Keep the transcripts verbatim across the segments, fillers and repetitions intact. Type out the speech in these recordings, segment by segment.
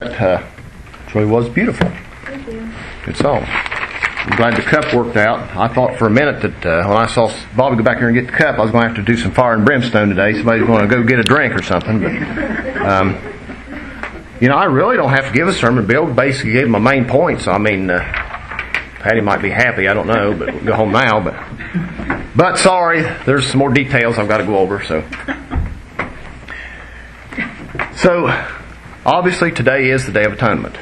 Uh, Troy was beautiful. Thank you. Good song. I'm glad the cup worked out. I thought for a minute that uh, when I saw Bobby go back here and get the cup, I was going to have to do some fire and brimstone today. Somebody's going to go get a drink or something. But, um, you know, I really don't have to give a sermon. Bill basically gave my main points. I mean, uh, Patty might be happy. I don't know, but we'll go home now. But, but sorry, there's some more details I've got to go over. So, so. Obviously, today is the Day of Atonement.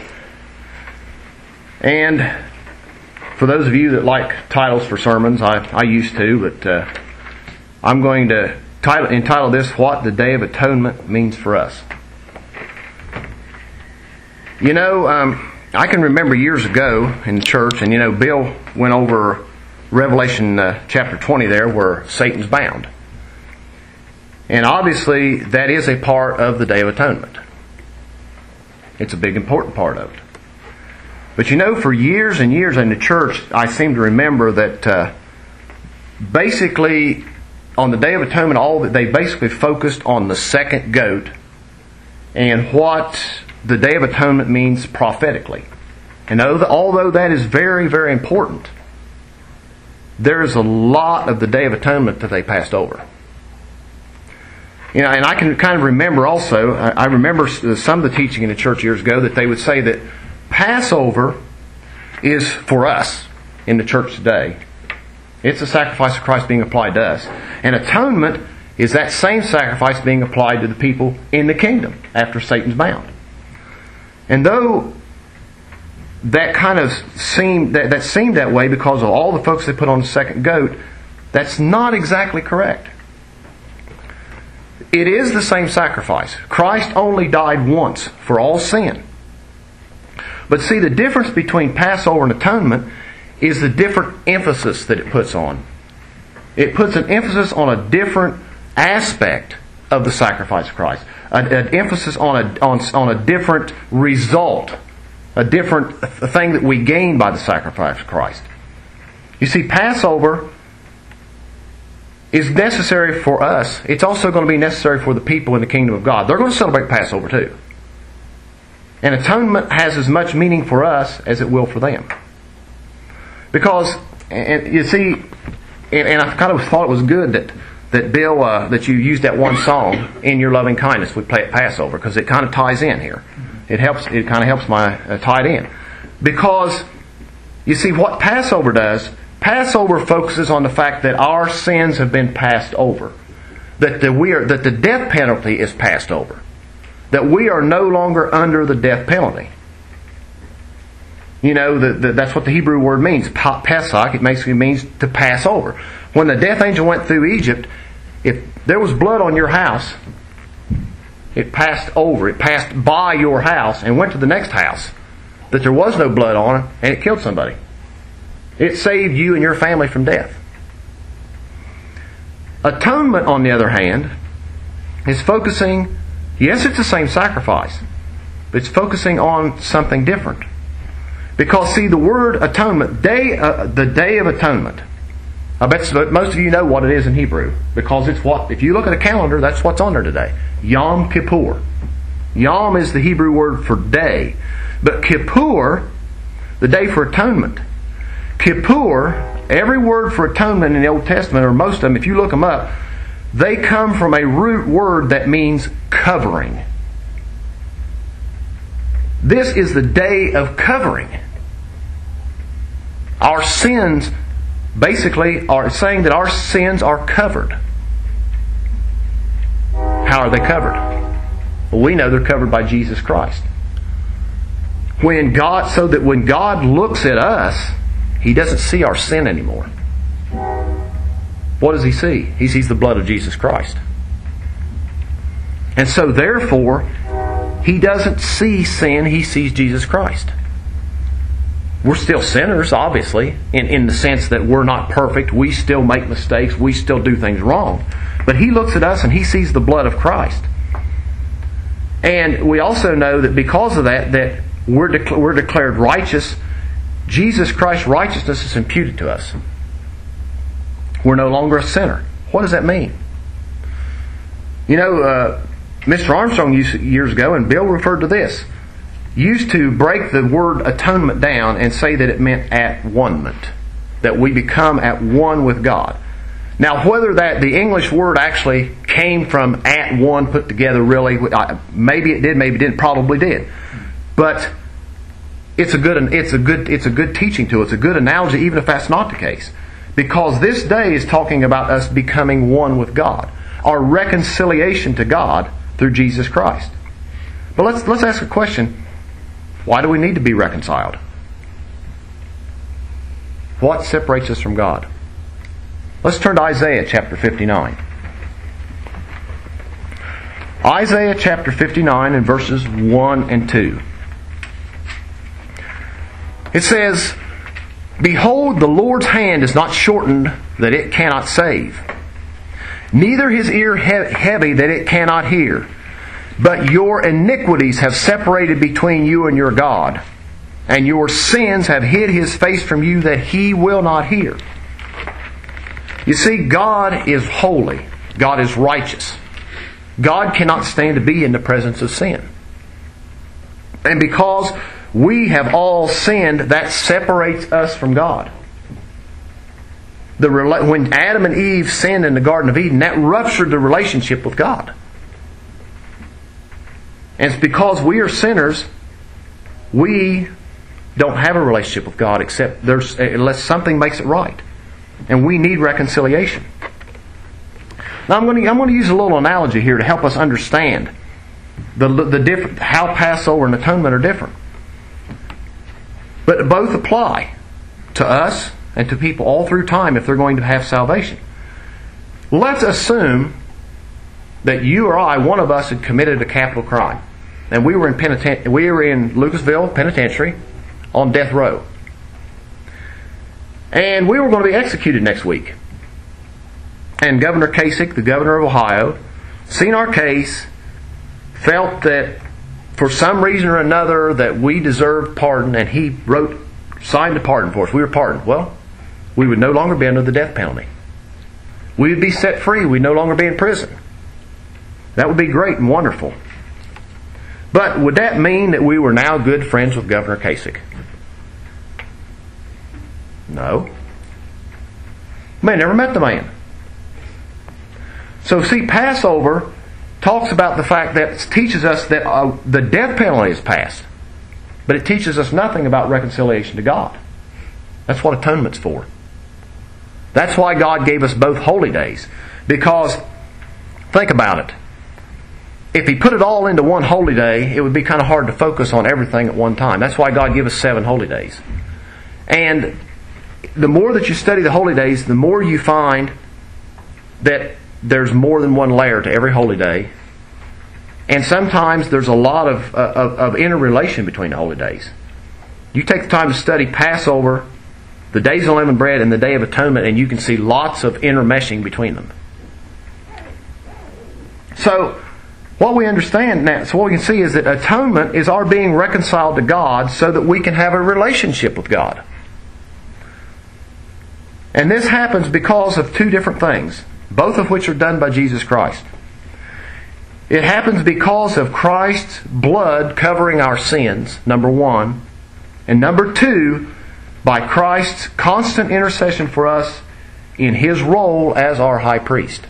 And for those of you that like titles for sermons, I, I used to, but uh, I'm going to title, entitle this, What the Day of Atonement Means for Us. You know, um, I can remember years ago in the church, and you know, Bill went over Revelation uh, chapter twenty there, where Satan's bound. And obviously, that is a part of the Day of Atonement. It's a big, important part of it. But you know, for years and years in the church, I seem to remember that uh, basically on the Day of Atonement, all that they basically focused on the second goat and what the Day of Atonement means prophetically. And although that is very, very important, there's a lot of the Day of Atonement that they passed over. You know, and I can kind of remember also, I remember some of the teaching in the church years ago that they would say that Passover is for us in the church today. It's the sacrifice of Christ being applied to us. And atonement is that same sacrifice being applied to the people in the kingdom after Satan's bound. And though that kind of seemed that, that seemed that way because of all the folks they put on the second goat, that's not exactly correct. It is the same sacrifice. Christ only died once for all sin. But see, the difference between Passover and atonement is the different emphasis that it puts on. It puts an emphasis on a different aspect of the sacrifice of Christ. An, an emphasis on a, on, on a different result. A different thing that we gain by the sacrifice of Christ. You see, Passover is necessary for us. It's also going to be necessary for the people in the kingdom of God. They're going to celebrate Passover too. And atonement has as much meaning for us as it will for them. Because, and you see, and, and I kind of thought it was good that that Bill, uh, that you used that one song, In Your Loving Kindness, we play at Passover, because it kind of ties in here. It helps. It kind of helps my uh, tie it in. Because, you see, what Passover does, Passover focuses on the fact that our sins have been passed over. That the, we are, that the death penalty is passed over. That we are no longer under the death penalty. You know, the, the, that's what the Hebrew word means. Pesach, it basically means to pass over. When the death angel went through Egypt, if there was blood on your house, it passed over. It passed by your house and went to the next house. That there was no blood on it, and it killed somebody. It saved you and your family from death. Atonement, on the other hand, is focusing, yes, it's the same sacrifice, but it's focusing on something different. Because, see, the word atonement, day, uh, the Day of Atonement, I bet most of you know what it is in Hebrew. Because it's what, if you look at a calendar, that's what's on there today. Yom Kippur. Yom is the Hebrew word for day. But Kippur, the Day for Atonement, Kippur, every word for atonement in the Old Testament, or most of them, if you look them up, they come from a root word that means covering. This is the day of covering. Our sins basically are saying that our sins are covered. How are they covered? Well, we know they're covered by Jesus Christ. When God, so that when God looks at us, He doesn't see our sin anymore. What does He see? He sees the blood of Jesus Christ. And so therefore, He doesn't see sin, He sees Jesus Christ. We're still sinners, obviously, in, in the sense that we're not perfect. We still make mistakes. We still do things wrong. But He looks at us and He sees the blood of Christ. And we also know that because of that, that we're, de- we're declared righteous. Jesus Christ's righteousness is imputed to us. We're no longer a sinner. What does that mean? You know, uh, Mister Armstrong used years ago, and Bill referred to this. used to break the word atonement down and say that it meant at one-ment, that we become at one with God. Now, whether that the English word actually came from at one put together, really, maybe it did, maybe it didn't, probably did. But it's a good, it's a good, it's a good teaching tool. It's a good analogy, even if that's not the case, because this day is talking about us becoming one with God, our reconciliation to God through Jesus Christ. But let's let's ask a question: why do we need to be reconciled? What separates us from God? Let's turn to Isaiah chapter fifty-nine. Isaiah chapter fifty-nine and verses one and two. It says, "Behold, the Lord's hand is not shortened that it cannot save, neither His ear he- heavy that it cannot hear. But your iniquities have separated between you and your God, and your sins have hid His face from you that He will not hear." You see, God is holy. God is righteous. God cannot stand to be in the presence of sin. And because we have all sinned, that separates us from God. The, when Adam and Eve sinned in the Garden of Eden, that ruptured the relationship with God. And it's because we are sinners, we don't have a relationship with God except there's, unless something makes it right. And we need reconciliation. Now I'm going to, I'm going to use a little analogy here to help us understand the, the different, how Passover and atonement are different. But both apply to us and to people all through time if they're going to have salvation. Let's assume that you or I, one of us, had committed a capital crime. And we were in penitent, we were in Lucasville Penitentiary on death row. And we were going to be executed next week. And Governor Kasich, the governor of Ohio, seen our case, felt that for some reason or another that we deserved pardon, and he wrote, signed a pardon for us. We were pardoned. Well, we would no longer be under the death penalty. We would be set free. We'd no longer be in prison. That would be great and wonderful. But would that mean that we were now good friends with Governor Kasich? No. Man, never met the man. So see, Passover talks about the fact that it teaches us that uh, the death penalty is passed. But it teaches us nothing about reconciliation to God. That's what atonement's for. That's why God gave us both holy days. Because, think about it. If He put it all into one holy day, it would be kind of hard to focus on everything at one time. That's why God gave us seven holy days. And the more that you study the holy days, the more you find that there's more than one layer to every holy day. And sometimes there's a lot of, uh, of, of interrelation between the holy days. You take the time to study Passover, the days of unleavened bread, and the Day of Atonement, and you can see lots of intermeshing between them. So, what we understand now, so what we can see is that atonement is our being reconciled to God so that we can have a relationship with God. And this happens because of two different things, both of which are done by Jesus Christ. It happens because of Christ's blood covering our sins, number one. And number two, by Christ's constant intercession for us in His role as our high priest.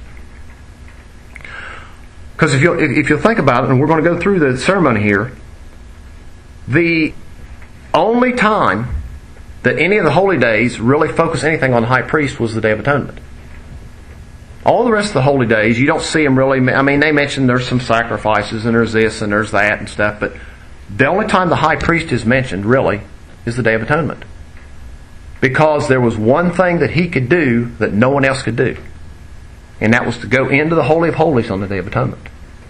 Because if you'll, if you'll think about it, and we're going to go through the ceremony here, the only time that any of the holy days really focus anything on the high priest was the Day of Atonement. All the rest of the holy days, you don't see them really. I mean, they mention there's some sacrifices and there's this and there's that and stuff, but the only time the high priest is mentioned really is the Day of Atonement. Because there was one thing that he could do that no one else could do. And that was to go into the Holy of Holies on the Day of Atonement.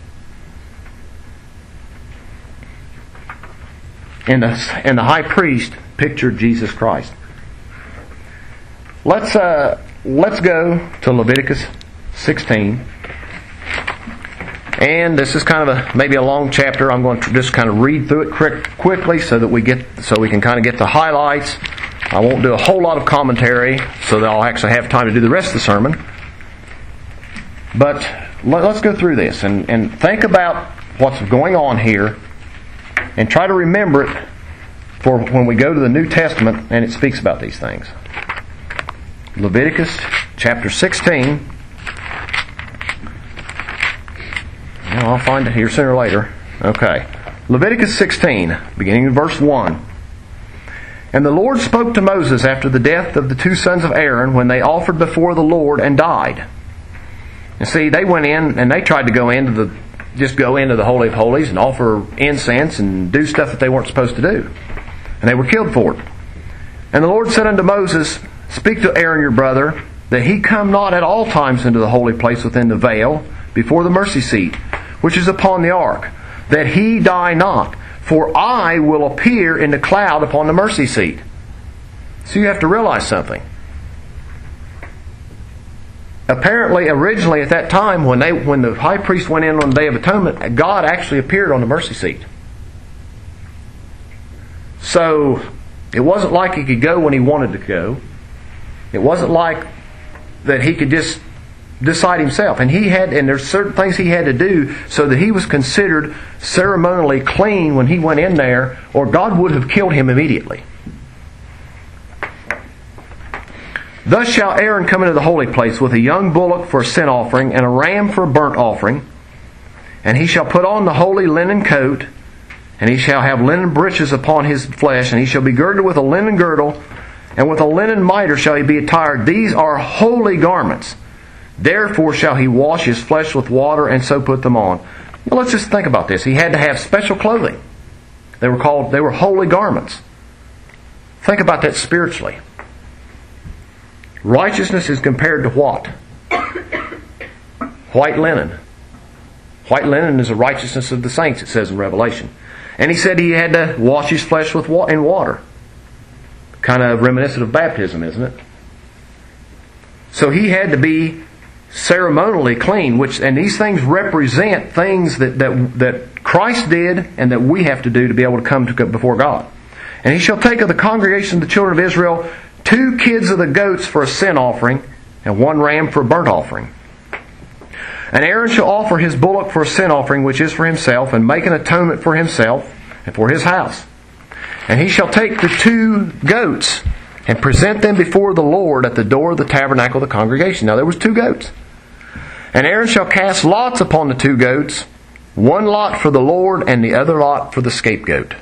And the, and the high priest pictured Jesus Christ. Let's uh, let's go to Leviticus sixteen. And this is kind of a maybe a long chapter. I'm going to just kind of read through it quick, quickly so that we get so we can kind of get the highlights. I won't do a whole lot of commentary so that I'll actually have time to do the rest of the sermon. But let, let's go through this and, and think about what's going on here And try to remember it for when we go to the New Testament and it speaks about these things. Leviticus chapter sixteen. Now, I'll find it here sooner or later. Okay. Leviticus sixteen, beginning in verse one. And the Lord spoke to Moses after the death of the two sons of Aaron when they offered before the Lord and died. And see, they went in and they tried to go into the, just go into the Holy of Holies and offer incense and do stuff that they weren't supposed to do. And they were killed for it. And the Lord said unto Moses, Speak to Aaron your brother, that he come not at all times into the holy place within the veil, before the mercy seat, which is upon the ark, that he die not. For I will appear in the cloud upon the mercy seat. So you have to realize something. Apparently, originally at that time, when they when the high priest went in on the Day of Atonement, God actually appeared on the mercy seat. So it wasn't like he could go when he wanted to go. It wasn't like that he could just decide himself. And he had, and there's certain things he had to do so that he was considered ceremonially clean when he went in there, or God would have killed him immediately. Thus shall Aaron come into the holy place with a young bullock for a sin offering and a ram for a burnt offering. And he shall put on the holy linen coat, and he shall have linen breeches upon his flesh, and he shall be girded with a linen girdle, and with a linen mitre shall he be attired. These are holy garments. Therefore shall he wash his flesh with water, and so put them on. Well, let's just think about this. He had to have special clothing. They were called, they were holy garments. Think about that spiritually. Righteousness is compared to what? White linen. White linen is the righteousness of the saints, it says in Revelation. And he said he had to wash his flesh with wa- in water. Kind of reminiscent of baptism, isn't it? So he had to be ceremonially clean, which, and these things represent things that, that, that Christ did and that we have to do to be able to come to before God. And he shall take of the congregation of the children of Israel two kids of the goats for a sin offering, and one ram for a burnt offering. And Aaron shall offer his bullock for a sin offering, which is for himself, and make an atonement for himself and for his house. And he shall take the two goats and present them before the Lord at the door of the tabernacle of the congregation. Now there was two goats. And Aaron shall cast lots upon the two goats, one lot for the Lord and the other lot for the scapegoat.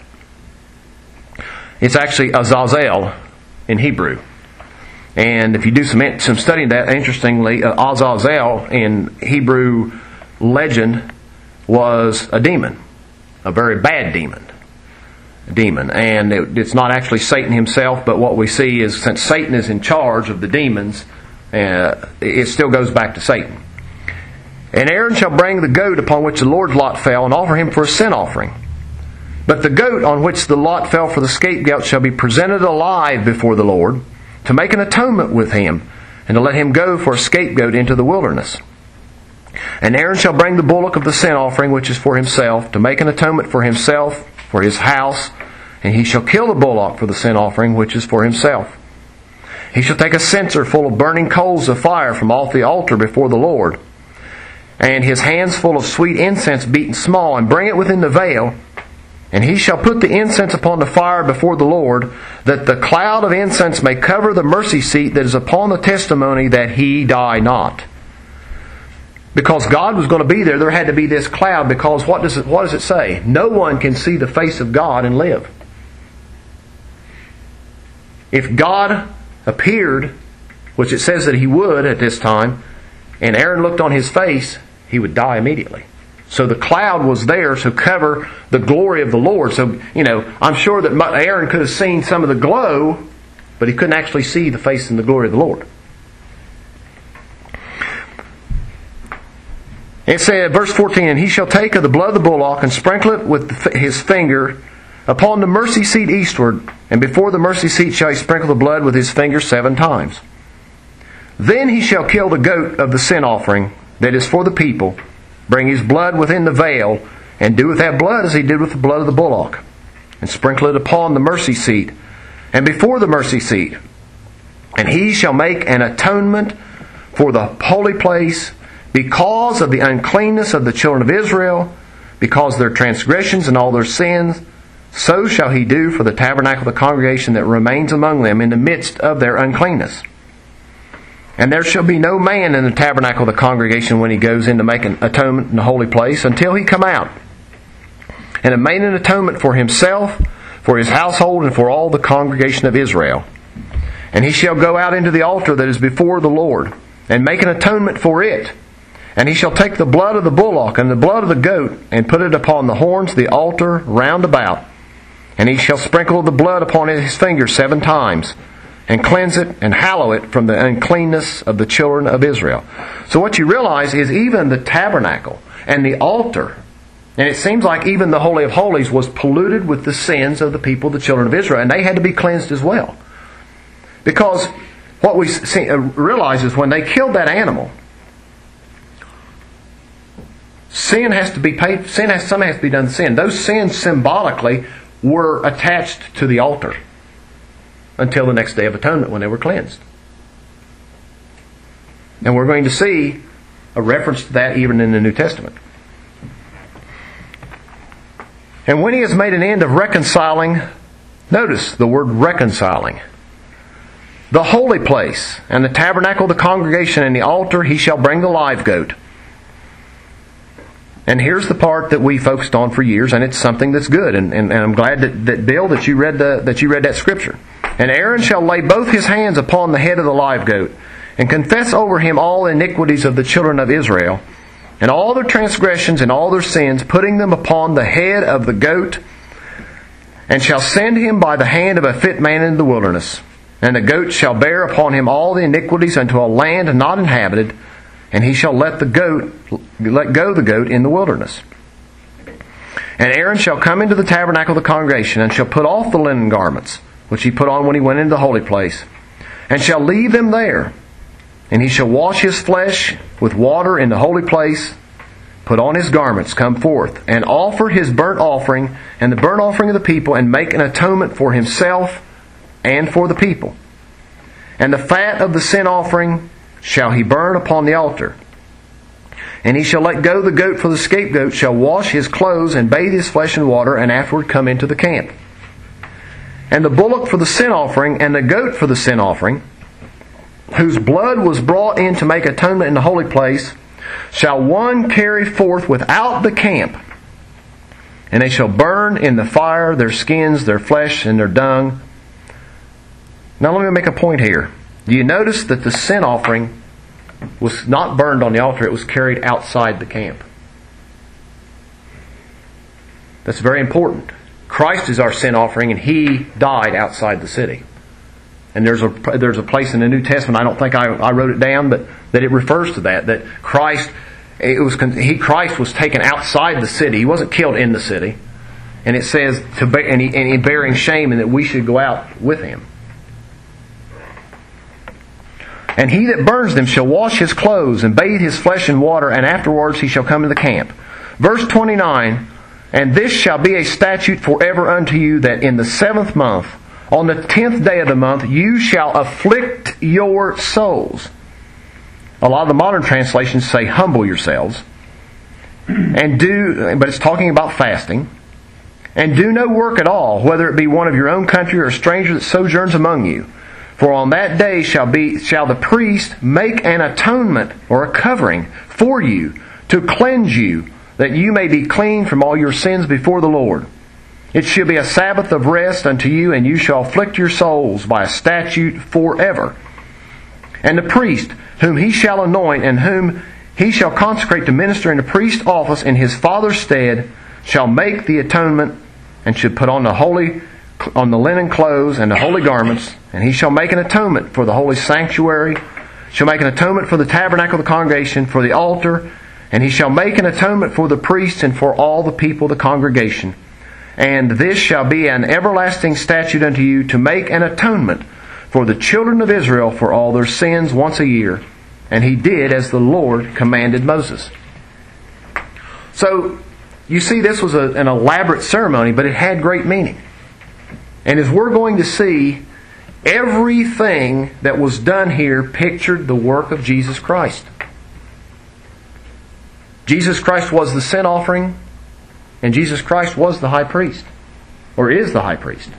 It's actually Azazel in Hebrew. And if you do some some studying that, interestingly, uh, Azazel in Hebrew legend was a demon, a very bad demon. demon. And it, it's not actually Satan himself, but what we see is since Satan is in charge of the demons, uh, it still goes back to Satan. And Aaron shall bring the goat upon which the Lord's lot fell and offer him for a sin offering. But the goat on which the lot fell for the scapegoat shall be presented alive before the Lord to make an atonement with him and to let him go for a scapegoat into the wilderness. And Aaron shall bring the bullock of the sin offering which is for himself to make an atonement for himself, for his house, and he shall kill the bullock for the sin offering which is for himself. He shall take a censer full of burning coals of fire from off the altar before the Lord, and his hands full of sweet incense beaten small, and bring it within the veil. And he shall put the incense upon the fire before the Lord, that the cloud of incense may cover the mercy seat that is upon the testimony, that he die not. Because God was going to be there, there had to be this cloud, because what does it, what does it say? No one can see the face of God and live. If God appeared, which it says that he would at this time, and Aaron looked on his face, he would die immediately. So the cloud was there to cover the glory of the Lord. So, you know, I'm sure that Aaron could have seen some of the glow, but he couldn't actually see the face and the glory of the Lord. It said, verse fourteen, and he shall take of the blood of the bullock and sprinkle it with his finger upon the mercy seat eastward, and before the mercy seat shall he sprinkle the blood with his finger seven times. Then he shall kill the goat of the sin offering that is for the people, bring his blood within the veil, and do with that blood as he did with the blood of the bullock, and sprinkle it upon the mercy seat, and before the mercy seat. And he shall make an atonement for the holy place because of the uncleanness of the children of Israel, because of their transgressions and all their sins, so shall he do for the tabernacle of the congregation that remains among them in the midst of their uncleanness. And there shall be no man in the tabernacle of the congregation when he goes in to make an atonement in the holy place, until he come out and have made an atonement for himself, for his household, and for all the congregation of Israel. And he shall go out into the altar that is before the Lord, and make an atonement for it. And he shall take the blood of the bullock and the blood of the goat, and put it upon the horns of the altar round about. And he shall sprinkle the blood upon his finger seven times, and cleanse it and hallow it from the uncleanness of the children of Israel. So what you realize is even the tabernacle and the altar, and it seems like even the Holy of Holies, was polluted with the sins of the people, the children of Israel, and they had to be cleansed as well. Because what we see, uh, realize is when they killed that animal, sin has to be paid. Sin has something has to be done to sin. Those sins symbolically were attached to the altar until the next day of atonement when they were cleansed. And we're going to see a reference to that even in the New Testament. And when he has made an end of reconciling, notice the word reconciling, the holy place, and the tabernacle of the congregation, and the altar, he shall bring the live goat. And here's the part that we focused on for years, and it's something that's good. And, and, and I'm glad that, that Bill, that you read the, that you read that scripture. And Aaron shall lay both his hands upon the head of the live goat, and confess over him all iniquities of the children of Israel, and all their transgressions and all their sins, putting them upon the head of the goat, and shall send him by the hand of a fit man into the wilderness. And the goat shall bear upon him all the iniquities unto a land not inhabited, and he shall let the goat let go the goat in the wilderness. And Aaron shall come into the tabernacle of the congregation, and shall put off the linen garments, which he put on when he went into the holy place, and shall leave them there. And he shall wash his flesh with water in the holy place, put on his garments, come forth, and offer his burnt offering and the burnt offering of the people, and make an atonement for himself and for the people. And the fat of the sin offering shall he burn upon the altar. And he shall let go the goat for the scapegoat, shall wash his clothes, and bathe his flesh in water, and afterward come into the camp. And the bullock for the sin offering, and the goat for the sin offering, whose blood was brought in to make atonement in the holy place, shall one carry forth without the camp. And they shall burn in the fire their skins, their flesh, and their dung. Now let me make a point here. Do you notice that the sin offering was not burned on the altar, it was carried outside the camp? That's very important. Christ is our sin offering, and He died outside the city. And there's a there's a place in the New Testament, I don't think I, I wrote it down, but that it refers to that. That Christ it was he Christ was taken outside the city. He wasn't killed in the city, and it says to bear, and, he, and he bearing shame, and that we should go out with Him. And he that burns them shall wash his clothes and bathe his flesh in water, and afterwards he shall come to the camp. Verse twenty-nine, and this shall be a statute forever unto you, that in the seventh month, on the tenth day of the month, you shall afflict your souls. A lot of the modern translations say humble yourselves. And do, but it's talking about fasting. And do no work at all, whether it be one of your own country or a stranger that sojourns among you. For on that day shall be shall the priest make an atonement or a covering for you to cleanse you, that you may be clean from all your sins before the Lord. It shall be a Sabbath of rest unto you, and you shall afflict your souls by a statute forever. And the priest, whom he shall anoint, and whom he shall consecrate to minister in the priest's office in his father's stead, shall make the atonement, and should put on the holy on the linen clothes and the holy garments, and he shall make an atonement for the holy sanctuary, shall make an atonement for the tabernacle of the congregation, for the altar, and he shall make an atonement for the priests and for all the people of the congregation. And this shall be an everlasting statute unto you, to make an atonement for the children of Israel for all their sins once a year. And he did as the Lord commanded Moses. So, you see, this was a, an elaborate ceremony, but it had great meaning. And as we're going to see, everything that was done here pictured the work of Jesus Christ. Jesus Christ was the sin offering. And Jesus Christ was the high priest, or is the high priest.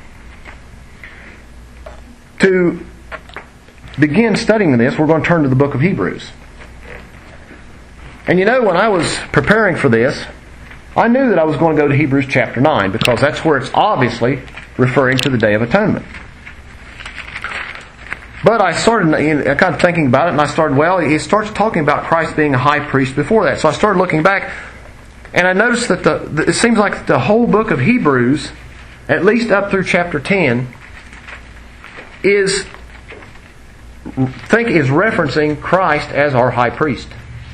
To begin studying this, we're going to turn to the book of Hebrews. And you know, when I was preparing for this, I knew that I was going to go to Hebrews chapter nine, because that's where it's obviously referring to the Day of Atonement. But I started you know, kind of thinking about it, and I started, well, he starts talking about Christ being a high priest before that. So I started looking back, and I noticed that the, the it seems like the whole book of Hebrews, at least up through chapter ten, is think is referencing Christ as our high priest.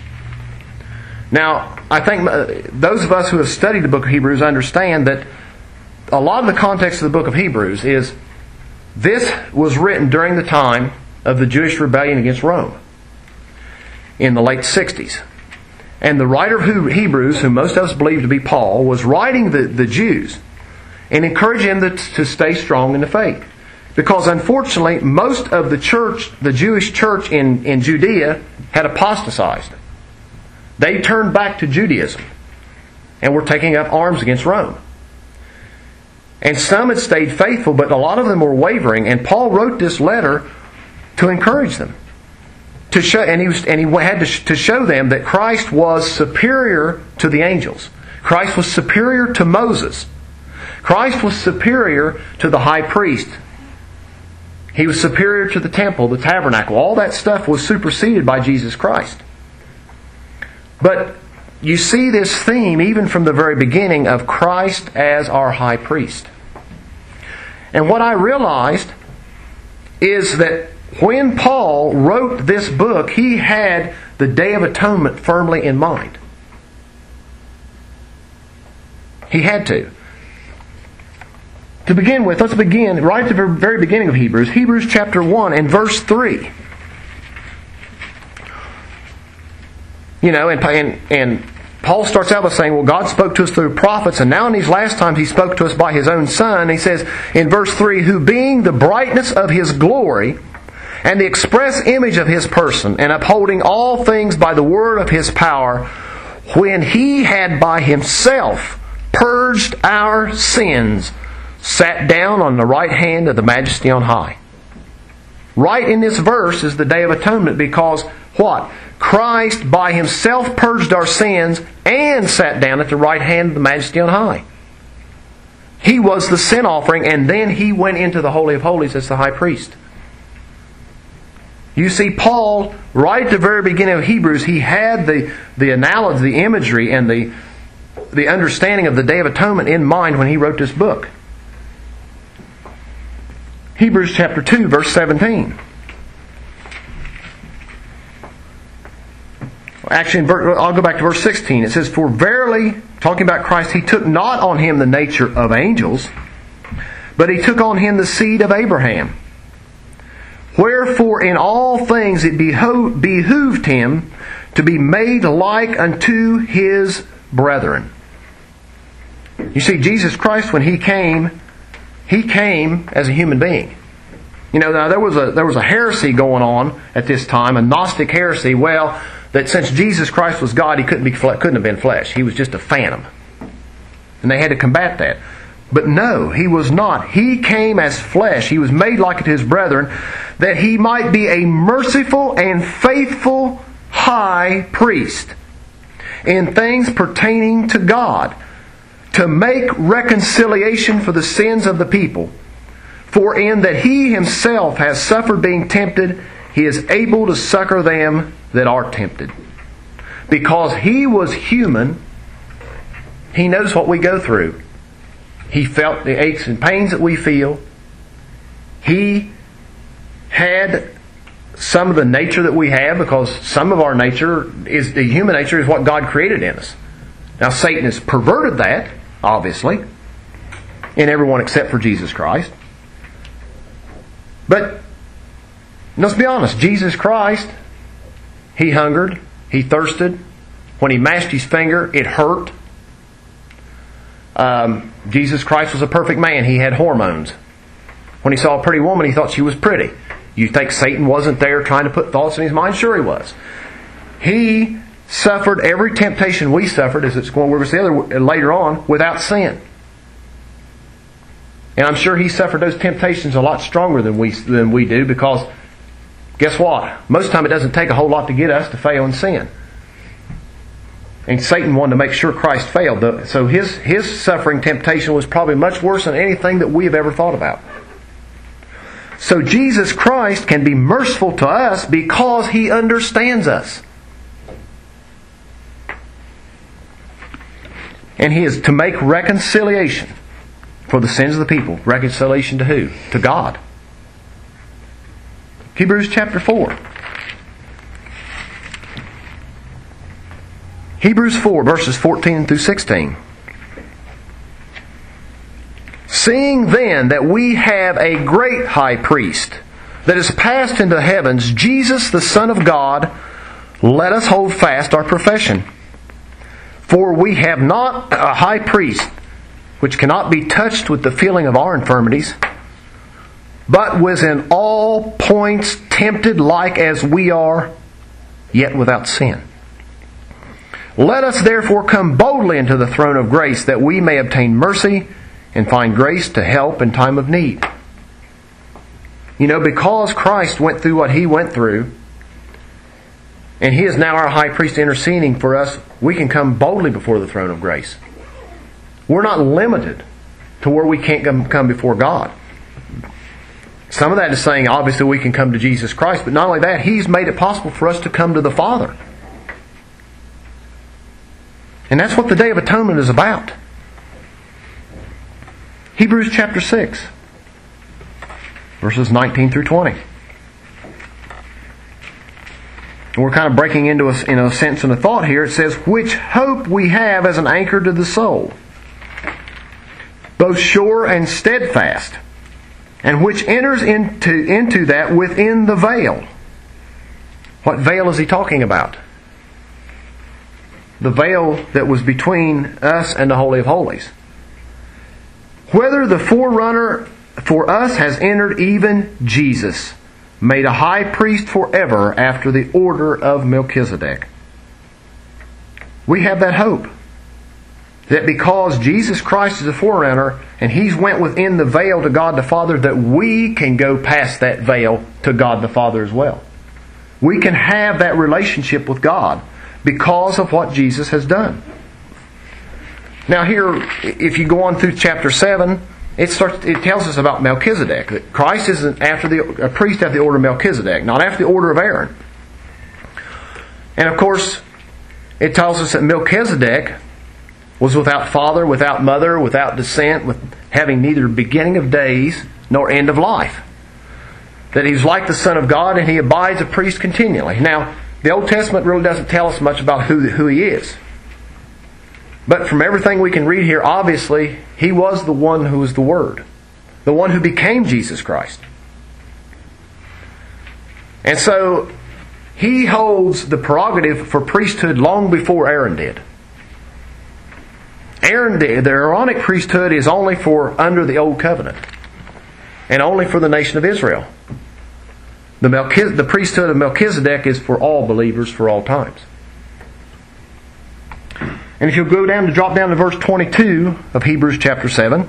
Now, I think those of us who have studied the book of Hebrews understand that a lot of the context of the book of Hebrews is this was written during the time of the Jewish rebellion against Rome in the late sixties. And the writer of Hebrews, who most of us believe to be Paul, was writing the, the Jews and encouraging them to, to stay strong in the faith. Because unfortunately, most of the church, the Jewish church in, in Judea, had apostatized. They turned back to Judaism and were taking up arms against Rome. And some had stayed faithful, but a lot of them were wavering. And Paul wrote this letter to encourage them, to show, and he was, and he had to, to show them that Christ was superior to the angels. Christ was superior to Moses. Christ was superior to the high priest. He was superior to the temple, the tabernacle. All that stuff was superseded by Jesus Christ. But you see this theme even from the very beginning of Christ as our high priest. And what I realized is that when Paul wrote this book, he had the Day of Atonement firmly in mind. He had to. To begin with, let's begin right at the very beginning of Hebrews. Hebrews chapter one and verse three. You know, and, and, and Paul starts out by saying, well, God spoke to us through prophets, and now in these last times He spoke to us by His own Son. He says in verse three, who being the brightness of His glory and the express image of His person, and upholding all things by the word of His power, when He had by Himself purged our sins, sat down on the right hand of the Majesty on high. Right in this verse is the Day of Atonement, because what? Christ by Himself purged our sins and sat down at the right hand of the Majesty on high. He was the sin offering, and then He went into the Holy of Holies as the high priest. You see, Paul, right at the very beginning of Hebrews, he had the, the analogy, the imagery, and the, the understanding of the Day of Atonement in mind when he wrote this book. Hebrews chapter two, verse seventeen. Actually, I'll go back to verse sixteen. It says, for verily, talking about Christ, He took not on Him the nature of angels, but He took on Him the seed of Abraham. Wherefore in all things it beho- behooved Him to be made like unto His brethren. You see, Jesus Christ, when He came, He came as a human being. You know, now there was a there was a heresy going on at this time, a Gnostic heresy. Well, that since Jesus Christ was God, He couldn't be couldn't have been flesh. He was just a phantom, and they had to combat that. But no, He was not. He came as flesh. He was made like His brethren, that He might be a merciful and faithful high priest in things pertaining to God, to make reconciliation for the sins of the people. For in that He Himself has suffered being tempted, He is able to succor them that are tempted. Because He was human, He knows what we go through. He felt the aches and pains that we feel. He had some of the nature that we have, because some of our nature is, the human nature is what God created in us. Now Satan has perverted that, obviously, in everyone except for Jesus Christ. But let's be honest, Jesus Christ, He hungered, He thirsted. When He mashed His finger, it hurt. Um, Jesus Christ was a perfect man. He had hormones. When He saw a pretty woman, He thought she was pretty. You think Satan wasn't there trying to put thoughts in His mind? Sure He was. He suffered every temptation we suffered, as it's going, we're going to see other, later on, without sin. And I'm sure He suffered those temptations a lot stronger than we than we do, because guess what? Most of the time it doesn't take a whole lot to get us to fail in sin. And Satan wanted to make sure Christ failed. So his, his suffering temptation was probably much worse than anything that we have ever thought about. So Jesus Christ can be merciful to us because He understands us. And He is to make reconciliation for the sins of the people. Reconciliation to who? To God. Hebrews chapter four. Hebrews four, verses fourteen through sixteen. Seeing then that we have a great high priest that is passed into the heavens, Jesus the Son of God, let us hold fast our profession. For we have not a high priest which cannot be touched with the feeling of our infirmities, but was in all points tempted like as we are, yet without sin. Let us therefore come boldly into the throne of grace, that we may obtain mercy and find grace to help in time of need. You know, because Christ went through what He went through, and He is now our high priest interceding for us, we can come boldly before the throne of grace. We're not limited to where we can't come before God. Some of that is saying, obviously, we can come to Jesus Christ, but not only that, He's made it possible for us to come to the Father. And that's what the Day of Atonement is about. Hebrews chapter six, verses nineteen through twenty. And we're kind of breaking into a, in a sense and a thought here. It says, which hope we have as an anchor to the soul, both sure and steadfast, and which enters into, into that within the veil. What veil is he talking about? The veil that was between us and the Holy of Holies. Whether the forerunner for us has entered, even Jesus, made a high priest forever after the order of Melchizedek. We have that hope. That because Jesus Christ is the forerunner, and He's went within the veil to God the Father, that we can go past that veil to God the Father as well. We can have that relationship with God because of what Jesus has done. Now here, if you go on through chapter seven, it starts. It tells us about Melchizedek. That Christ is after the, a priest after the order of Melchizedek, not after the order of Aaron. And of course, it tells us that Melchizedek was without father, without mother, without descent, with having neither beginning of days nor end of life. That he's like the Son of God, and he abides a priest continually. Now, the Old Testament really doesn't tell us much about who, who he is. But from everything we can read here, obviously, he was the one who was the Word. The one who became Jesus Christ. And so, he holds the prerogative for priesthood long before Aaron did. Aaron did. The Aaronic priesthood is only for under the Old Covenant. And only for the nation of Israel. The, Melchiz- the priesthood of Melchizedek is for all believers for all times. And if you'll go down to drop down to verse twenty-two of Hebrews chapter seven,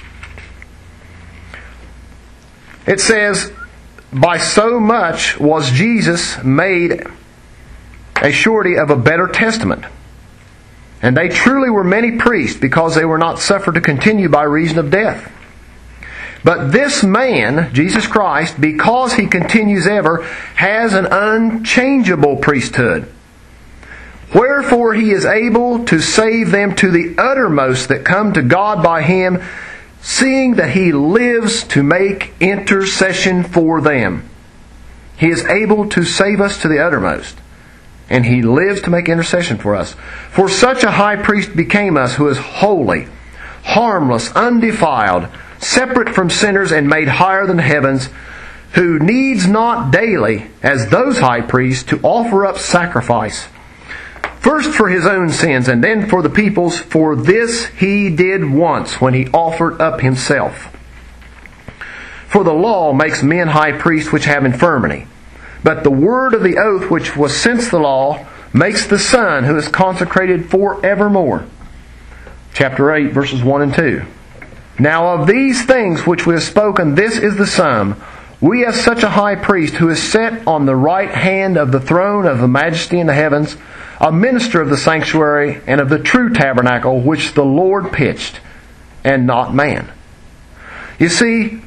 it says, by so much was Jesus made a surety of a better testament. And they truly were many priests, because they were not suffered to continue by reason of death. But this man, Jesus Christ, because He continues ever, has an unchangeable priesthood. Wherefore He is able to save them to the uttermost that come to God by Him, seeing that He lives to make intercession for them. He is able to save us to the uttermost. And He lives to make intercession for us. For such a high priest became us, who is holy, harmless, undefiled, separate from sinners, and made higher than the heavens, who needs not daily, as those high priests, to offer up sacrifice, first for His own sins, and then for the people's. For this He did once, when He offered up Himself. For the law makes men high priests which have infirmity. But the word of the oath, which was since the law, makes the Son, who is consecrated forevermore. Chapter eight, verses one and two. Now of these things which we have spoken, this is the sum. We have such a high priest who is set on the right hand of the throne of the majesty in the heavens, a minister of the sanctuary and of the true tabernacle which the Lord pitched, and not man. You see,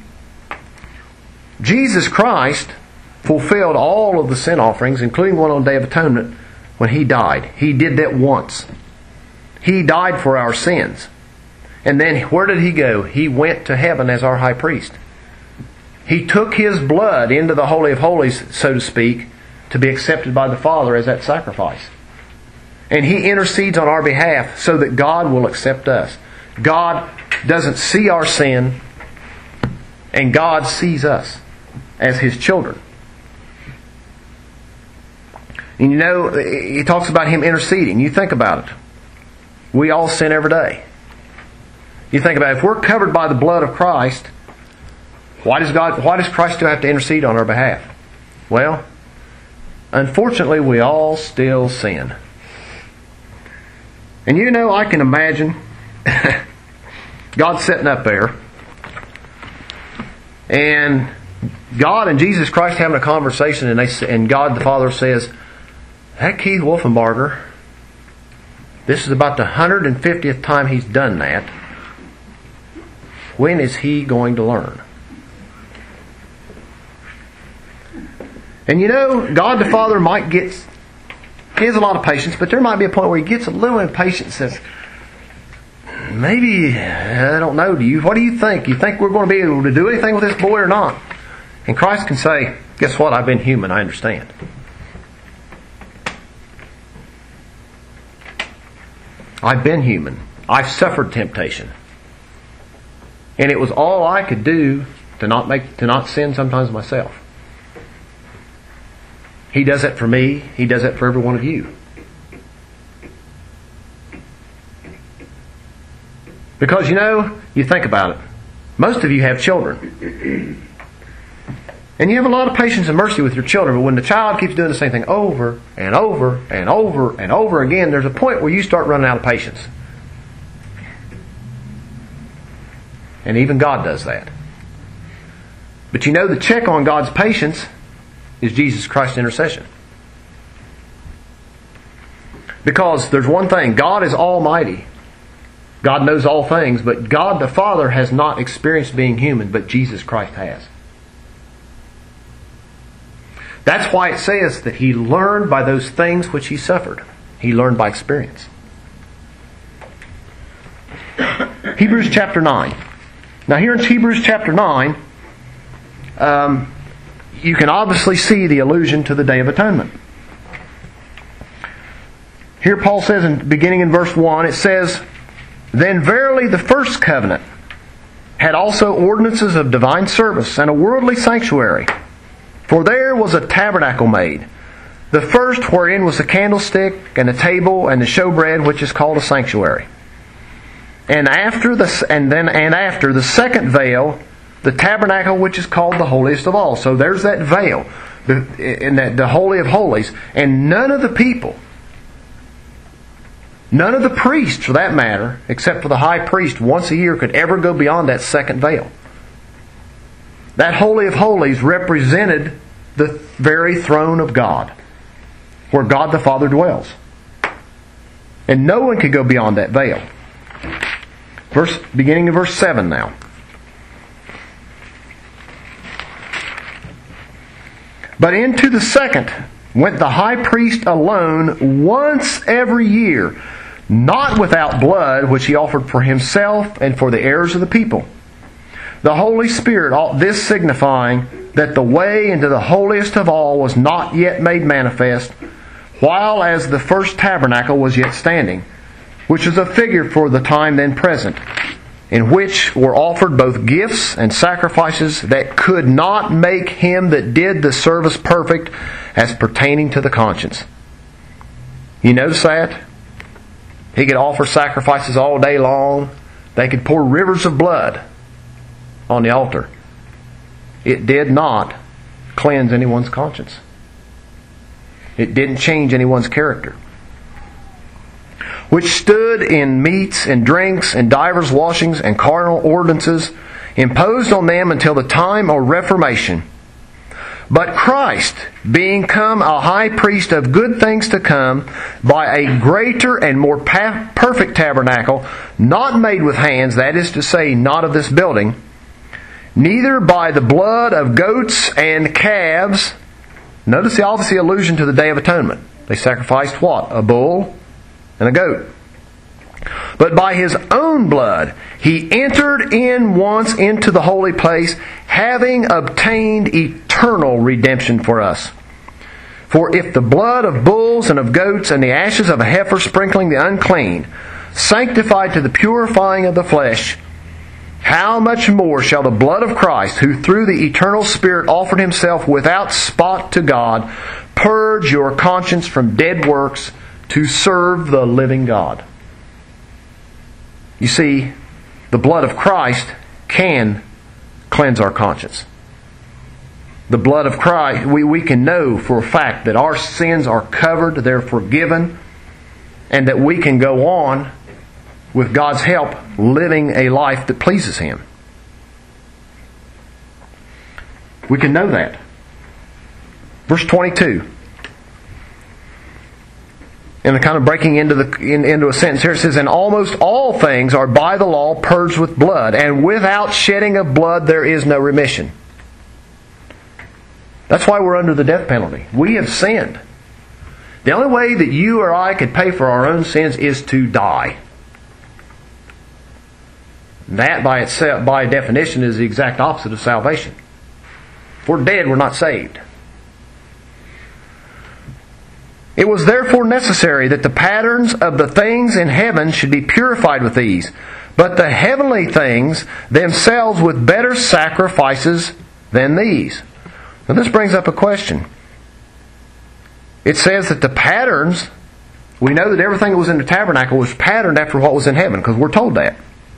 Jesus Christ fulfilled all of the sin offerings, including one on the Day of Atonement, when He died. He did that once. He died for our sins. And then where did He go? He went to heaven as our high priest. He took His blood into the Holy of Holies, so to speak, to be accepted by the Father as that sacrifice. And He intercedes on our behalf so that God will accept us. God doesn't see our sin, and God sees us as His children. And you know, He talks about Him interceding. You think about it. We all sin every day. You think about it. If we're covered by the blood of Christ, why does God, why does Christ still have to intercede on our behalf? Well, unfortunately, we all still sin. And you know, I can imagine God sitting up there, and God and Jesus Christ having a conversation, and they and God the Father says, "That Keith Wolfenbarger, this is about the one hundred fiftieth time he's done that. When is he going to learn?" And you know, God the Father might get, He has a lot of patience, but there might be a point where He gets a little impatient and says, maybe, I don't know, do you, what do you think? You think we're going to be able to do anything with this boy or not? And Christ can say, guess what? I've been human, I understand. I've been human. I've suffered temptation. And it was all I could do to not make to not sin sometimes myself. He does that for me. He does that for every one of you. Because, you know, you think about it. Most of you have children. And you have a lot of patience and mercy with your children. But when the child keeps doing the same thing over and over and over and over again, there's a point where you start running out of patience. And even God does that. But you know, the check on God's patience is Jesus Christ's intercession. Because there's one thing, God is almighty. God knows all things, but God the Father has not experienced being human, but Jesus Christ has. That's why it says that He learned by those things which He suffered. He learned by experience. Hebrews chapter nine. Now here in Hebrews chapter nine, um, you can obviously see the allusion to the Day of Atonement. Here Paul says, in beginning in verse one, it says, "Then verily the first covenant had also ordinances of divine service and a worldly sanctuary. For there was a tabernacle made, the first wherein was the candlestick and the table and the showbread, which is called a sanctuary. And after the and then and after the second veil, the tabernacle which is called the holiest of all." So there's that veil, the, in that the Holy of Holies, and none of the people, none of the priests for that matter, except for the high priest once a year, could ever go beyond that second veil. That Holy of Holies represented the very throne of God, where God the Father dwells. And no one could go beyond that veil. Verse, beginning in verse seven now. "But into the second went the high priest alone once every year, not without blood, which he offered for himself and for the errors of the people. The Holy Spirit, all this signifying that the way into the holiest of all was not yet made manifest, while as the first tabernacle was yet standing, which is a figure for the time then present, in which were offered both gifts and sacrifices that could not make him that did the service perfect as pertaining to the conscience." You notice that? He could offer sacrifices all day long. They could pour rivers of blood on the altar. It did not cleanse anyone's conscience. It didn't change anyone's character. which stood in meats and drinks and divers washings and carnal ordinances, imposed on them until the time of Reformation. But Christ, being come a high priest of good things to come, by a greater and more pa- perfect tabernacle, not made with hands, that is to say, not of this building, neither by the blood of goats and calves. Notice the obvious allusion to the Day of Atonement. They sacrificed what? A bull and a goat. But by His own blood He entered in once into the holy place, having obtained eternal redemption for us. For if the blood of bulls and of goats and the ashes of a heifer sprinkling the unclean sanctified to the purifying of the flesh, how much more shall the blood of Christ, who through the eternal Spirit offered Himself without spot to God, purge your conscience from dead works to serve the living God? You see, the blood of Christ can cleanse our conscience. The blood of Christ, we, we can know for a fact that our sins are covered, they're forgiven, and that we can go on, with God's help, living a life that pleases Him. We can know that. Verse twenty-two. And kind of breaking into the in, into a sentence here, it says, "And almost all things are by the law purged with blood, and without shedding of blood there is no remission." That's why we're under the death penalty. We have sinned. The only way that you or I could pay for our own sins is to die. That by itself, by definition, is the exact opposite of salvation. If we're dead, we're not saved. It was therefore necessary that the patterns of the things in heaven should be purified with these, but the heavenly things themselves with better sacrifices than these. Now this brings up a question. It says that the patterns, we know that everything that was in the tabernacle was patterned after what was in heaven, because we're told that.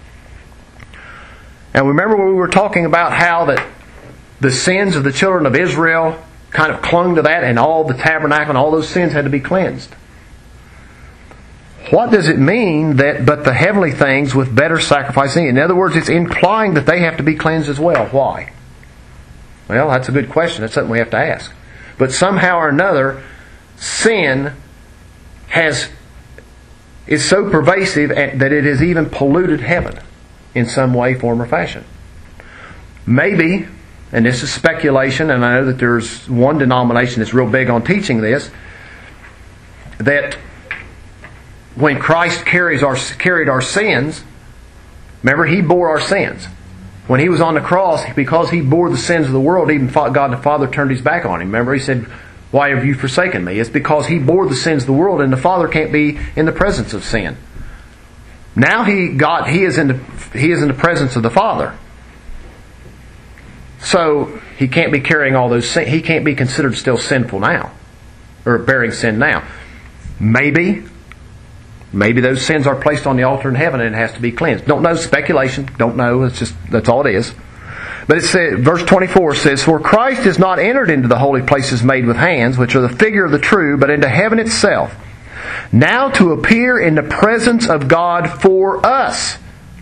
And remember when we were talking about how that the sins of the children of Israel kind of clung to that, and all the tabernacle and all those sins had to be cleansed. What does it mean that but the heavenly things with better sacrificing? In other words, it's implying that they have to be cleansed as well. Why? Well, that's a good question. That's something we have to ask. But somehow or another, sin has is so pervasive that it has even polluted heaven in some way, form, or fashion. Maybe, and this is speculation, and I know that there's one denomination that's real big on teaching this, that when Christ carries our, carried our sins, remember, He bore our sins. When He was on the cross, because He bore the sins of the world, even God the Father turned His back on Him. Remember, He said, "Why have you forsaken me?" It's because He bore the sins of the world, and the Father can't be in the presence of sin. Now He got He is in the He is in the presence of the Father. So He can't be carrying all those sins. He can't be considered still sinful now, or bearing sin now. Maybe, maybe those sins are placed on the altar in heaven and it has to be cleansed. Don't know, speculation. Don't know. It's just that's all it is. But it says, verse twenty-four says, "For Christ is not entered into the holy places made with hands, which are the figure of the true, but into heaven itself, now to appear in the presence of God for us.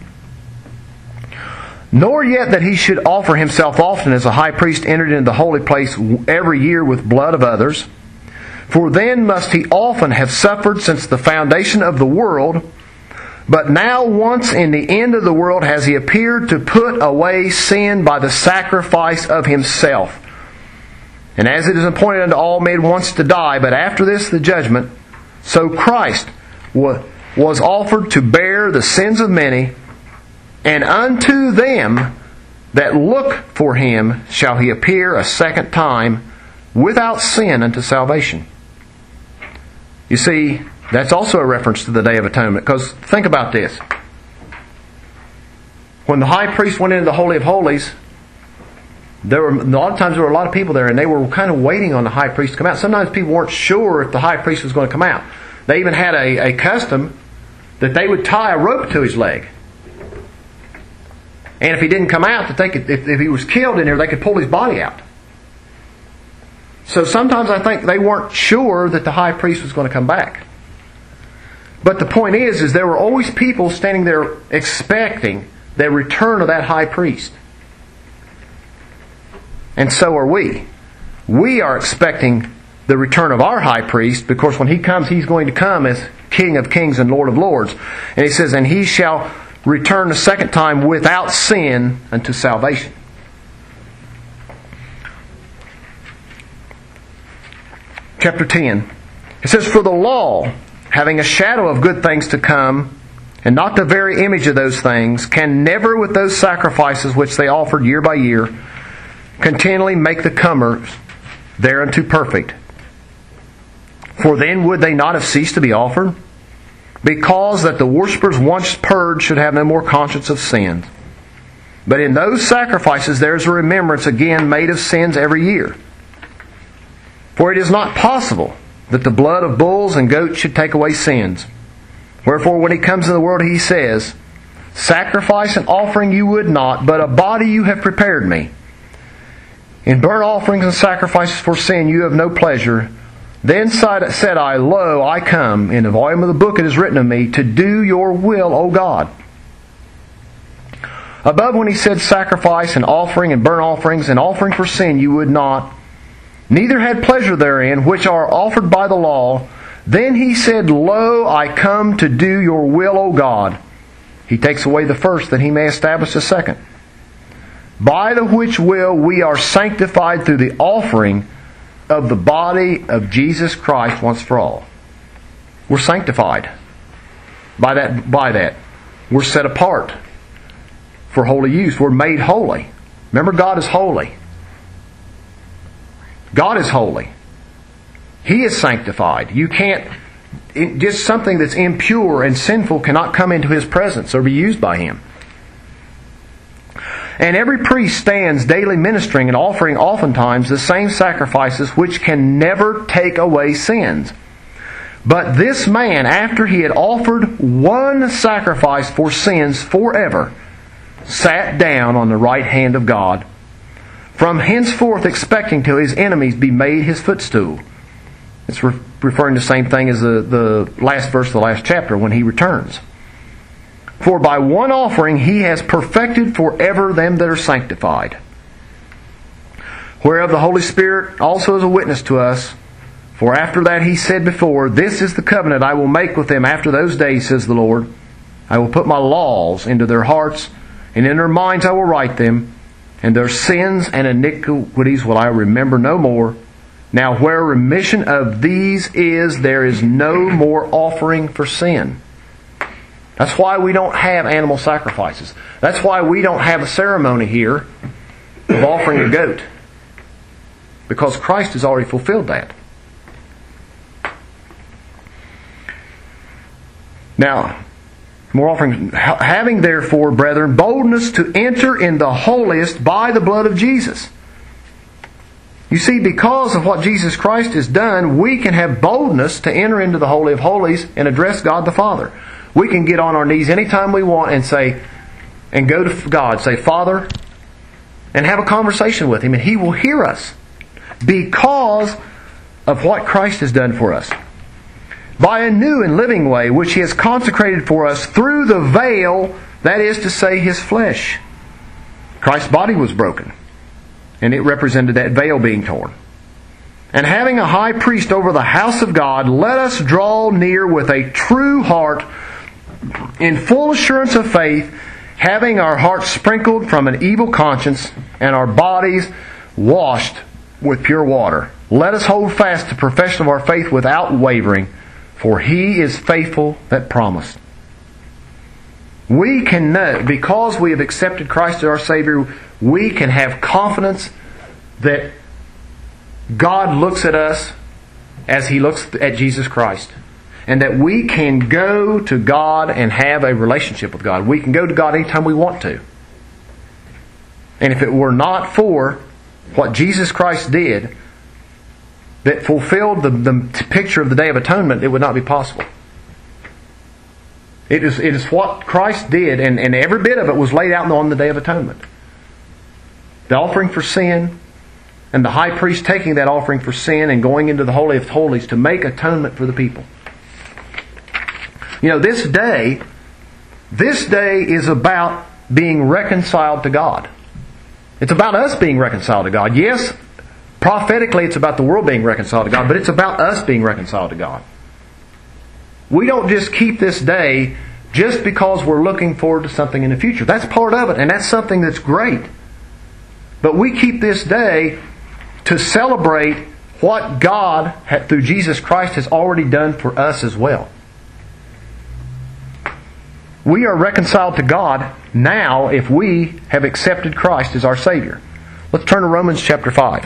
Nor yet that He should offer Himself often as a high priest entered into the holy place every year with blood of others. For then must He often have suffered since the foundation of the world. But now once in the end of the world has He appeared to put away sin by the sacrifice of Himself. And as it is appointed unto all men once to die, but after this the judgment, so Christ was offered to bear the sins of many, and unto them that look for Him shall He appear a second time without sin unto salvation." You see, that's also a reference to the Day of Atonement. Because think about this. When the high priest went into the Holy of Holies, there were a lot of times there were a lot of people there, and they were kind of waiting on the high priest to come out. Sometimes people weren't sure if the high priest was going to come out. They even had a, a custom that they would tie a rope to his leg. And if he didn't come out, that they could, if, if he was killed in there, they could pull his body out. So sometimes I think they weren't sure that the high priest was going to come back. But the point is, is there were always people standing there expecting the return of that high priest. And so are we. We are expecting the return of our high priest, because when he comes, he's going to come as King of kings and Lord of lords. And he says, and he shall return the second time without sin unto salvation. Chapter ten. It says, for the law, having a shadow of good things to come, and not the very image of those things, can never with those sacrifices which they offered year by year, continually make the comers thereunto perfect. For then would they not have ceased to be offered? Because that the worshippers once purged should have no more conscience of sins. But in those sacrifices there is a remembrance again made of sins every year. For it is not possible that the blood of bulls and goats should take away sins. Wherefore when He comes in the world, He says, sacrifice and offering you would not, but a body you have prepared me. In burnt offerings and sacrifices for sin you have no pleasure. Then said I, lo, I come. In the volume of the book it is written of me, to do your will, O God. Above when He said sacrifice and offering and burnt offerings and offering for sin you would not, neither had pleasure therein, which are offered by the law. Then He said, lo, I come to do your will, O God. He takes away the first, that He may establish the second. By the which will we are sanctified through the offering of the body of Jesus Christ once for all. We're sanctified by that. By that, we're set apart for holy use. We're made holy. Remember, God is holy. God is holy. He is sanctified. You can't, it, just something that's impure and sinful cannot come into His presence or be used by Him. And every priest stands daily ministering and offering oftentimes the same sacrifices which can never take away sins. But this man, after he had offered one sacrifice for sins forever, sat down on the right hand of God, from henceforth expecting till His enemies be made His footstool. It's re- referring to the same thing as the, the last verse of the last chapter, when He returns. For by one offering He has perfected forever them that are sanctified. Whereof the Holy Spirit also is a witness to us. For after that He said before, this is the covenant I will make with them after those days, says the Lord. I will put my laws into their hearts, and in their minds I will write them, and their sins and iniquities will I remember no more. Now where remission of these is, there is no more offering for sin. That's why we don't have animal sacrifices. That's why we don't have a ceremony here of offering a goat. Because Christ has already fulfilled that. Now, more offerings. Having therefore, brethren, boldness to enter in the holiest by the blood of Jesus. You see, because of what Jesus Christ has done, we can have boldness to enter into the Holy of Holies and address God the Father. We can get on our knees anytime we want and say, and go to God, say, Father, and have a conversation with Him, and He will hear us because of what Christ has done for us. By a new and living way, which He has consecrated for us through the veil, that is to say, His flesh. Christ's body was broken, and it represented that veil being torn. And having a high priest over the house of God, let us draw near with a true heart, in full assurance of faith, having our hearts sprinkled from an evil conscience and our bodies washed with pure water. Let us hold fast the profession of our faith without wavering, for He is faithful that promised. We can know, because we have accepted Christ as our Savior, we can have confidence that God looks at us as He looks at Jesus Christ. And that we can go to God and have a relationship with God. We can go to God anytime we want to. And if it were not for what Jesus Christ did that fulfilled the, the picture of the Day of Atonement, it would not be possible. It is, it is what Christ did, and, and every bit of it was laid out on the Day of Atonement. The offering for sin, and the high priest taking that offering for sin and going into the Holy of Holies to make atonement for the people. You know, this day, this day is about being reconciled to God. It's about us being reconciled to God. Yes, prophetically it's about the world being reconciled to God, but it's about us being reconciled to God. We don't just keep this day just because we're looking forward to something in the future. That's part of it, and that's something that's great. But we keep this day to celebrate what God, through Jesus Christ, has already done for us as well. We are reconciled to God now if we have accepted Christ as our Savior. Let's turn to Romans chapter five.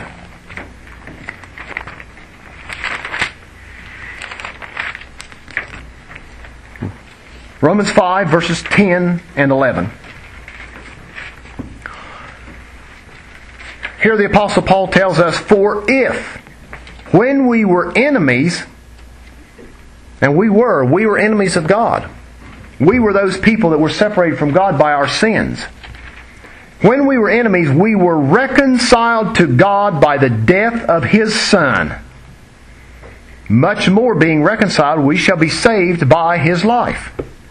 Romans five, verses ten and eleven. Here the Apostle Paul tells us, "For if, when we were enemies," and we were, we were enemies of God. We were those people that were separated from God by our sins. When we were enemies, we were reconciled to God by the death of His Son. Much more, being reconciled, we shall be saved by His life.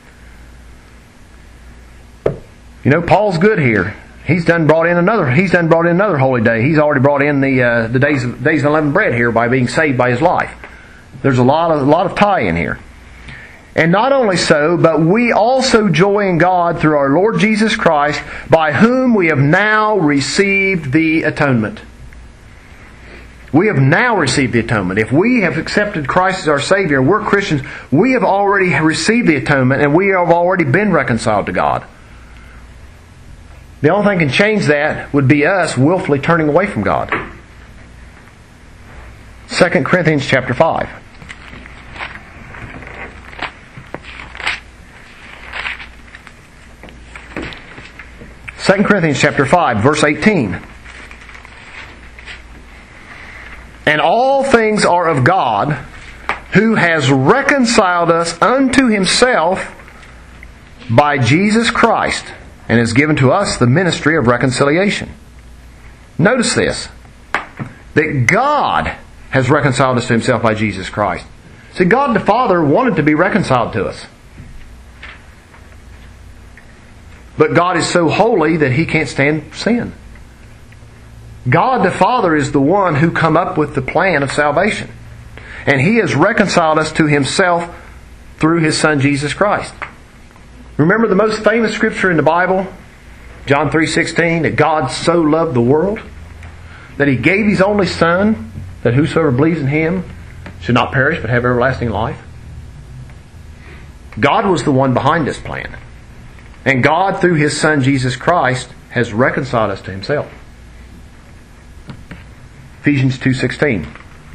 You know, Paul's good here. He's done brought in another. He's done brought in another holy day. He's already brought in the uh, the days of, days of unleavened bread here by being saved by His life. There's a lot of a lot of tie in here. And not only so, but we also joy in God through our Lord Jesus Christ, by whom we have now received the atonement. We have now received the atonement. If we have accepted Christ as our Savior and we're Christians, we have already received the atonement and we have already been reconciled to God. The only thing that can change that would be us willfully turning away from God. Second Corinthians chapter five. Second Corinthians chapter five, verse eighteen. "And all things are of God, who has reconciled us unto Himself by Jesus Christ, and has given to us the ministry of reconciliation." Notice this, that God has reconciled us to Himself by Jesus Christ. See, God the Father wanted to be reconciled to us. But God is so holy that He can't stand sin. God the Father is the one who come up with the plan of salvation. And He has reconciled us to Himself through His Son Jesus Christ. Remember the most famous scripture in the Bible? John three sixteen, that God so loved the world that He gave His only Son, that whosoever believes in Him should not perish but have everlasting life. God was the one behind this plan. And God, through His Son Jesus Christ, has reconciled us to Himself. Ephesians two sixteen.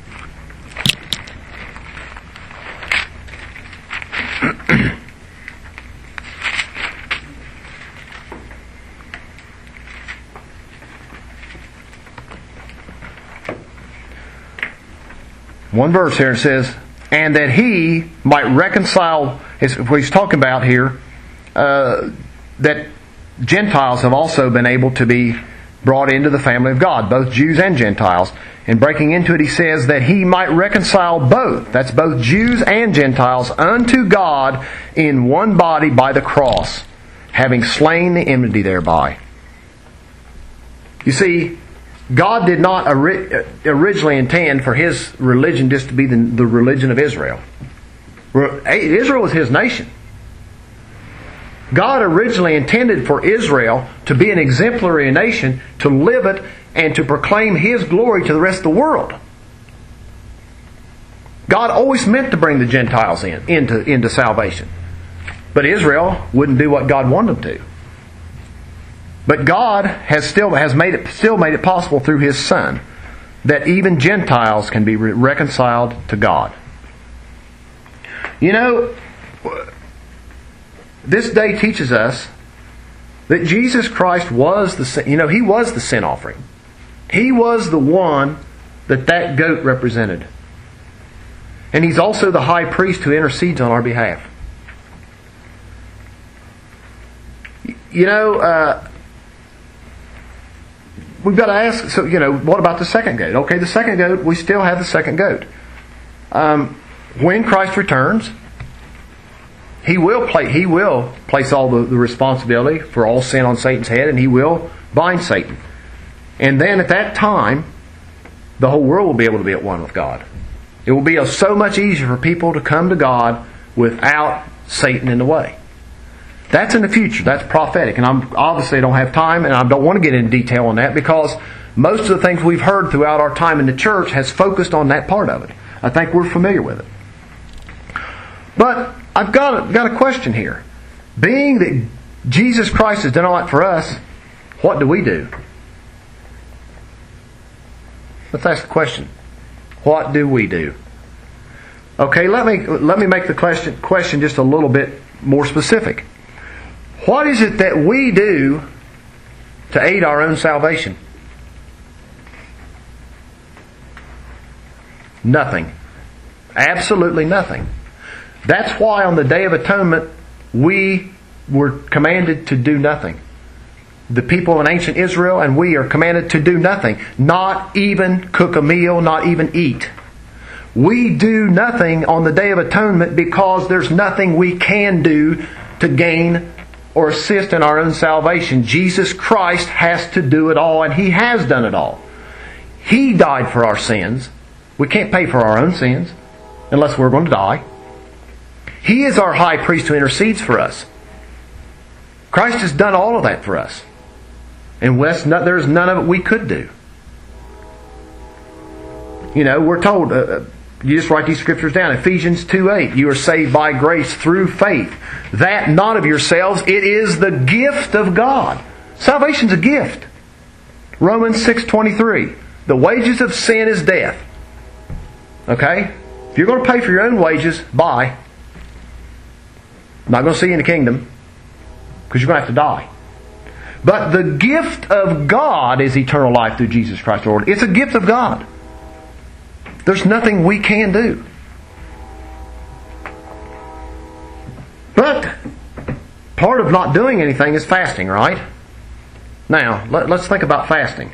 One verse here says, "And that He might reconcile," is what He's talking about here, uh, that Gentiles have also been able to be brought into the family of God, both Jews and Gentiles. And breaking into it, He says that He might reconcile both, that's both Jews and Gentiles, unto God in one body by the cross, having slain the enmity thereby. You see, God did not ori- originally intend for His religion just to be the, the religion of Israel. Israel was His nation. God originally intended for Israel to be an exemplary nation, to live it, and to proclaim His glory to the rest of the world. God always meant to bring the Gentiles in, into, into salvation. But Israel wouldn't do what God wanted them to. But God has still has made it still made it possible through His Son that even Gentiles can be re- reconciled to God. You know, this day teaches us that Jesus Christ was the sin, you know, He was the sin offering. He was the one that that goat represented. And He's also the high priest who intercedes on our behalf. You know, uh, we've got to ask, so, you know, what about the second goat? Okay, the second goat, we still have the second goat. Um, when Christ returns, He will play, He will place all the, the responsibility for all sin on Satan's head, and He will bind Satan. And then at that time, the whole world will be able to be at one with God. It will be so much easier for people to come to God without Satan in the way. That's in the future. That's prophetic. And I'm obviously I don't have time, and I don't want to get into detail on that, because most of the things we've heard throughout our time in the church has focused on that part of it. I think we're familiar with it. But I've got a, got a question here. Being that Jesus Christ has done all that for us, what do we do? Let's ask the question. What do we do? Okay, let me let me make the question question just a little bit more specific. What is it that we do to aid our own salvation? Nothing. Absolutely nothing. That's why on the Day of Atonement we were commanded to do nothing. The people in ancient Israel and we are commanded to do nothing. Not even cook a meal, not even eat. We do nothing on the Day of Atonement because there's nothing we can do to gain or assist in our own salvation. Jesus Christ has to do it all, and He has done it all. He died for our sins. We can't pay for our own sins unless we're going to die. He is our high priest who intercedes for us. Christ has done all of that for us. And there's none of it we could do. You know, we're told, uh, you just write these scriptures down. Ephesians two eight, you are saved by grace through faith. That not of yourselves, it is the gift of God. Salvation's a gift. Romans six twenty-three, the wages of sin is death. Okay? If you're going to pay for your own wages, bye. I'm not going to see you in the kingdom, because you're going to have to die. But the gift of God is eternal life through Jesus Christ our Lord. It's a gift of God. There's nothing we can do. But part of not doing anything is fasting, right? Now, let, let's think about fasting.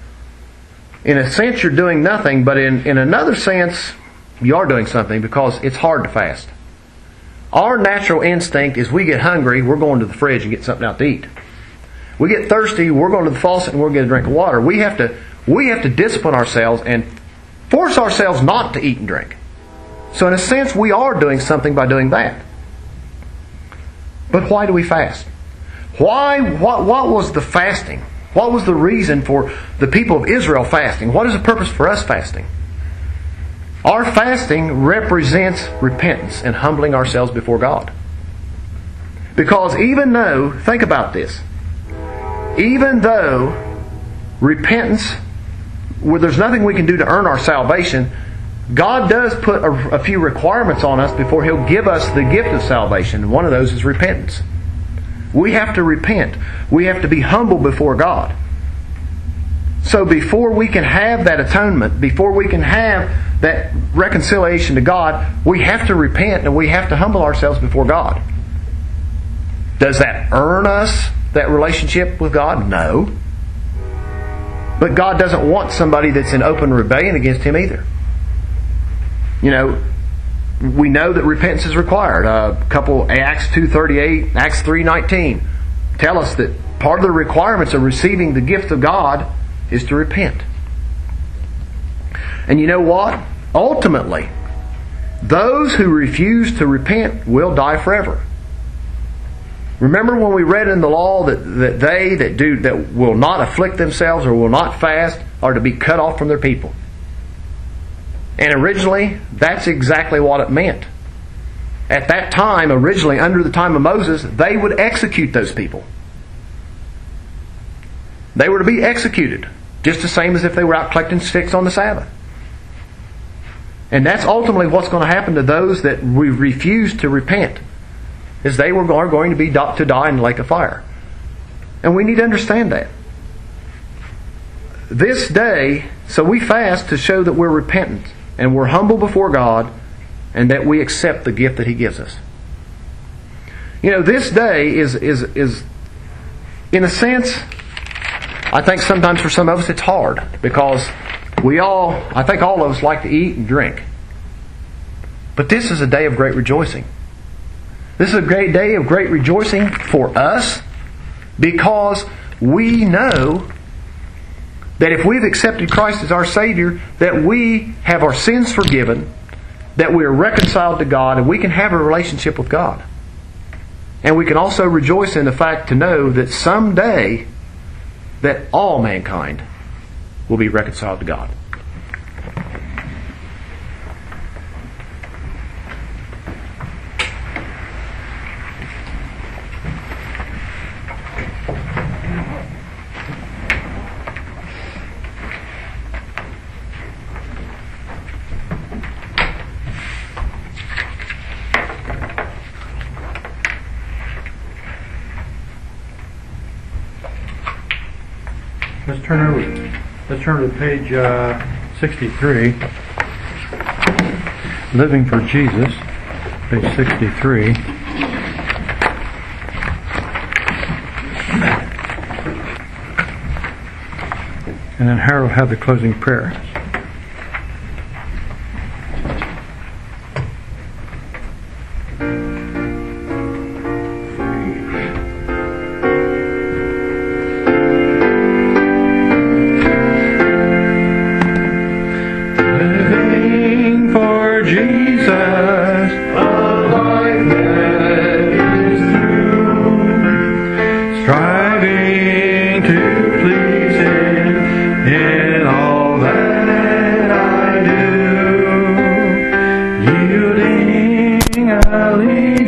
In a sense, you're doing nothing, but in, in another sense, you are doing something, because it's hard to fast. Our natural instinct is we get hungry, we're going to the fridge and get something out to eat. We get thirsty, we're going to the faucet and we're going to get a drink of water. We have to, we have to discipline ourselves and force ourselves not to eat and drink. So in a sense, we are doing something by doing that. But why do we fast? Why? What, what was the fasting? What was the reason for the people of Israel fasting? What is the purpose for us fasting? Our fasting represents repentance and humbling ourselves before God. Because even though, think about this, even though repentance, where there's nothing we can do to earn our salvation, God does put a, a few requirements on us before He'll give us the gift of salvation. And one of those is repentance. We have to repent. We have to be humble before God. So before we can have that atonement, before we can have that reconciliation to God, we have to repent and we have to humble ourselves before God. Does that earn us that relationship with God? No. But God doesn't want somebody that's in open rebellion against Him either. You know, we know that repentance is required. A couple, Acts two thirty-eight, Acts three nineteen tell us that part of the requirements of receiving the gift of God is to repent. And you know what? Ultimately, those who refuse to repent will die forever. Remember when we read in the law that, that they that do that will not afflict themselves or will not fast are to be cut off from their people. And originally, that's exactly what it meant. At that time, originally under the time of Moses, they would execute those people. They were to be executed, just the same as if they were out collecting sticks on the Sabbath. And that's ultimately what's going to happen to those that we refuse to repent, is they were are going to be to die in the lake of fire. And we need to understand that. This day, so we fast to show that we're repentant and we're humble before God and that we accept the gift that He gives us. You know, this day is is is in a sense, I think sometimes for some of us it's hard because we all, I think all of us like to eat and drink. But this is a day of great rejoicing. This is a great day of great rejoicing for us because we know that if we've accepted Christ as our Savior, that we have our sins forgiven, that we are reconciled to God, and we can have a relationship with God. And we can also rejoice in the fact to know that someday that all mankind will be reconciled to God. Let's turn over. Let's turn to page uh, sixty-three. Living for Jesus, page sixty-three. And then Harold will have the closing prayer.